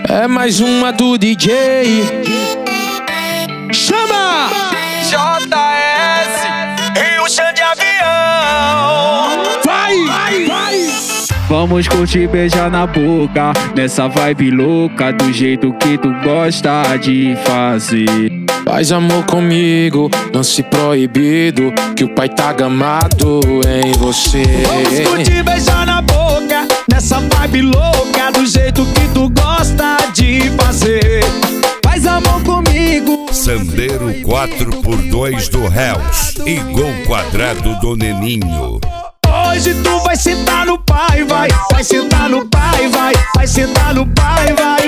É mais uma do DJ. Chama! JS e o chão de avião. Vai! Vamos curtir, beijar na boca, nessa vibe louca, do jeito que tu gosta de fazer. Faz amor comigo, lance proibido, que o pai tá gamado em você. Vamos curtir, beijar na boca, nessa vibe louca, do jeito que tu gosta de fazer. Faz amor comigo. Sandero 4x2 do Hells e gol quadrado do Neninho. Hoje tu vai sentar no pai, vai sentar no pai, vai sentar no pai, vai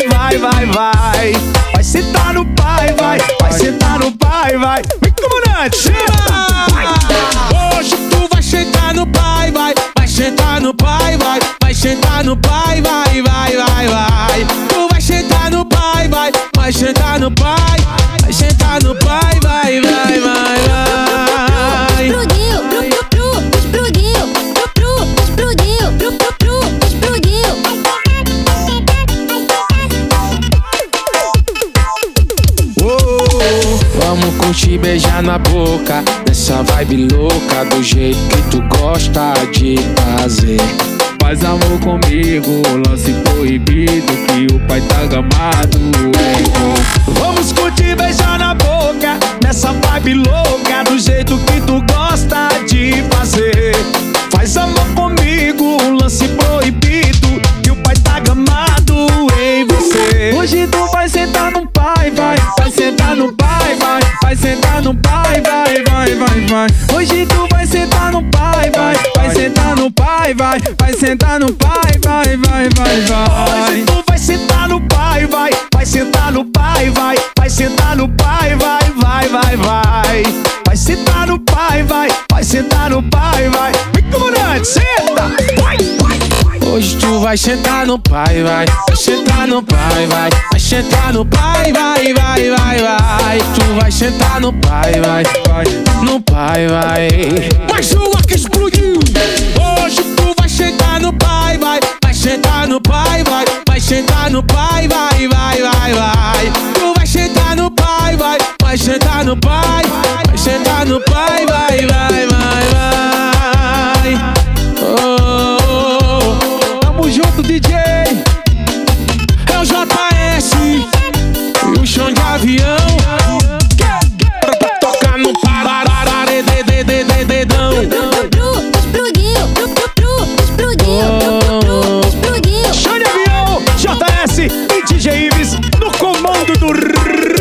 sentar no pai, vai sentar no pai, vai. Vem, comandante, chama! Hoje tu vai sentar no pai, vai sentar no pai, vai sentar no pai, vai. Tu vai sentar no pai, vai sentar no pai, vai sentar no pai, vai. Vamos curtir, beijar na boca, nessa vibe louca, do jeito que tu gosta de fazer. Faz amor comigo, lance proibido, que o pai tá gamado em gol. Vamos curtir, beijar na boca, nessa vibe louca, do jeito que tu gosta de fazer. Faz amor comigo, lance proibido, que o pai tá gamado em você. Hoje tu vai sentar no pai, vai sentar no pai, vai sentar no pai, vai. Hoje tu vai sentar no pai, vai sentar no pai, vai sentar no pai, vai. Hoje tu vai sentar no pai, vai sentar no pai, vai sentar no pai, vai. Vai sentar no pai, vai sentar no pai, vai. Vem, comandante, senta! Vai. Hoje tu vai sentar no pai, vai sentar no pai, vai sentar no pai, vai. Tu vai sentar no pai, vai no pai, vai. Mais uma que explodiu. Hoje tu vai sentar no pai, vai sentar no pai, vai sentar no pai, vai. Tu vai sentar no pai, vai sentar no pai, vai sentar no pai, vai. Tamo junto, DJ. É o JS e o chão de avião. Toca no dedão. Chão de avião, JS e DJ Ives no comando do